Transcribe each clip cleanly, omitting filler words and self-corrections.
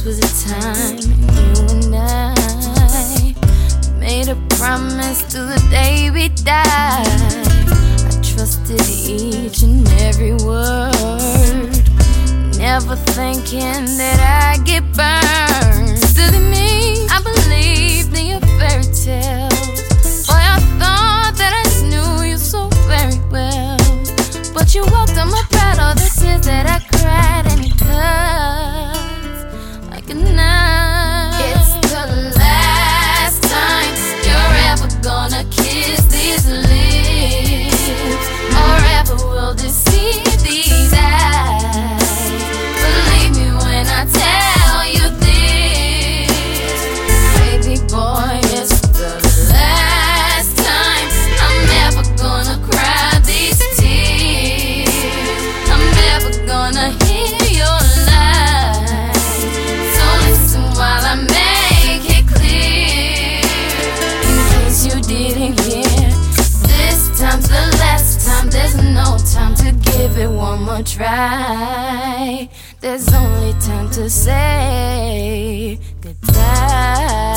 was a time you and I made a promise till the day we died. I trusted each and every word, never thinking that I'd get burned. Silly me, I believed in your fairy tales. Boy, I thought that I knew you so very well, but you walked on my pride, all the tears that I cried, and it cuts like a knife. It's the last time you're ever gonna kiss these lips, or ever will deceive these eyes. Believe me when I tell you this, baby boy, it's the last time I'm ever gonna cry these tears. I'm never gonna hear your lies, so listen while I make it clear, in case you didn't hear. This time's the last time, there's no time to give it one more try. There's only time to say goodbye.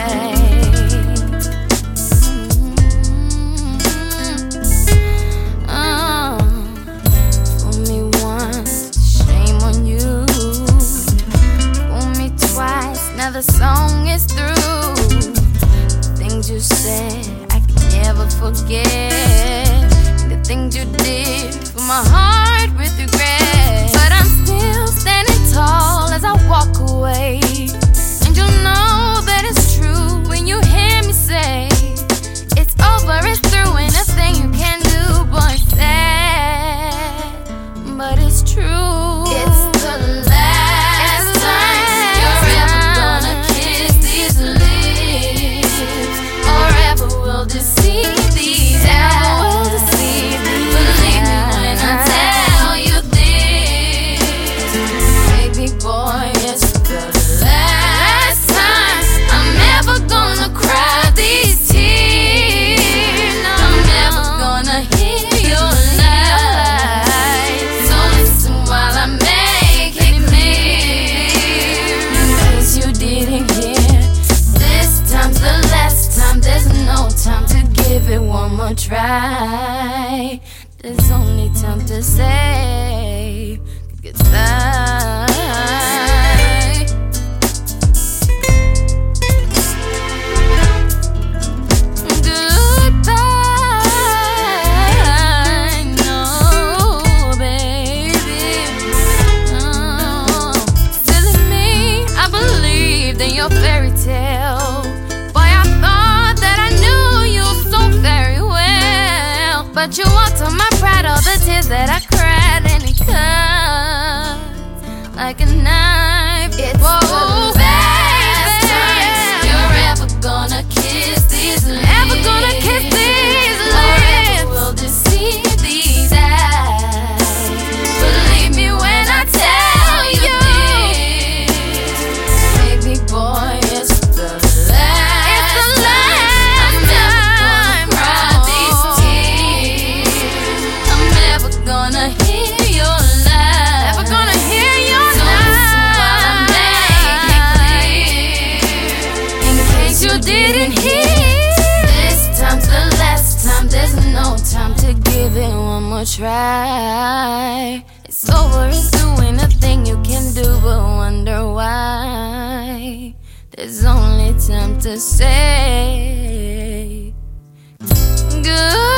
Fool me once, shame on you. Fool me twice, now the song is through. Things you said I can never forget, the things you did for my heart with regret. But I'm still standing tall as I walk away, and you'll know that it's true when you hear me say it's over, it's through, and nothing you can do. Boy, it's sad, but it's true. It's the last time you're ever gonna kiss these lips, or ever will deceive these eyes. Believe me when I tell you this, baby boy, it's the last time I'm ever gonna cry these tears. I'm never gonna hear your lies, so listen while I make it clear, in case you didn't hear. This time's the last time, there's no time to give it one more try. There's only time to say goodbye. Goodbye, no, baby. Oh, silly me, I believed in your fairy tale. Boy, I thought that I knew you so very well, but you walked on my pride, all the tears that I cried, and it cuts like a knife. It's the last time you're ever gonna kiss these lips, ever gonna kiss these lips, or ever will deceive these eyes. Believe me when I tell you this, baby boy, it's the last time I'm never gonna cry these tears. I'm never gonna hear your lies, never gonna hear your lies. So listen while I make it clear, in case you didn't hear. This time's the last time, there's no time to give it one more try. It's over, it's through, ain't nothing you can do but wonder why. There's only time to say good.